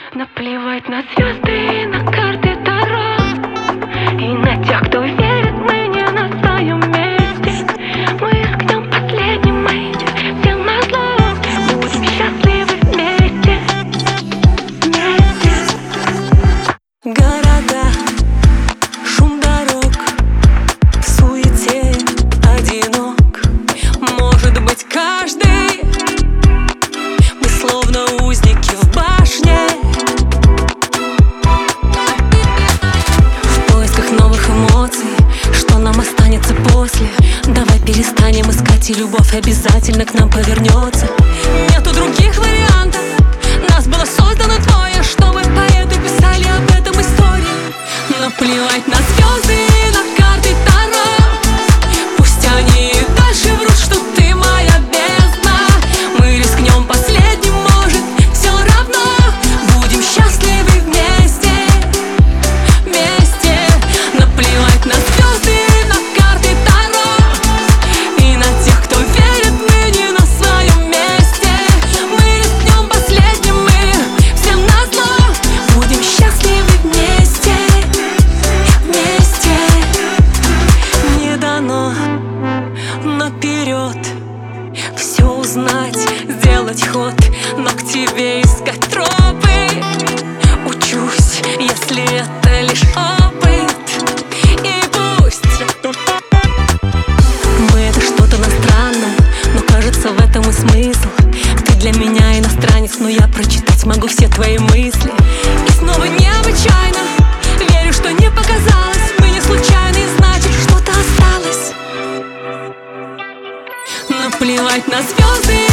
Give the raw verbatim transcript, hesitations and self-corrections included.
Наплевать на звезды, на карты Таро и на тех, кто верит, мы не на своем месте. Мы рискнем последним, мы всем назло. Будем счастливы вместе, вместе. Города, шум дорог, в суете одинок. Может быть, каждый, мы словно узники в башне, в поисках новых эмоций. Что нам останется после? Давай перестанем искать, и любовь обязательно к нам повернется. Нету других вариантов, нас было создано двое, чтобы поэты писали об этом истории. Наплевать на звезды, на карты Таро, пусть они и дальше врут, что ты моя бездна. Мы рискнем последним, может, все равно. Будем счастливы вместе, вместе. Наплевать на звезды, на карты Таро и на тех, кто верит, мы не на своем месте. Мы рискнем последним, мы всем назло. Будем счастливы вместе, вместе. Не дано наперед все узнать, сделать ход, но к тебе искать тропы. Учусь, если это лишь опыт. И пусть мы это что-то на странном, но кажется, в этом и смысл. Ты для меня иностранец, но я прочитать могу все твои мысли. И снова необычайно верю, что не показалось. Мы не случайны, значит, что-то осталось. Наплевать на звезды,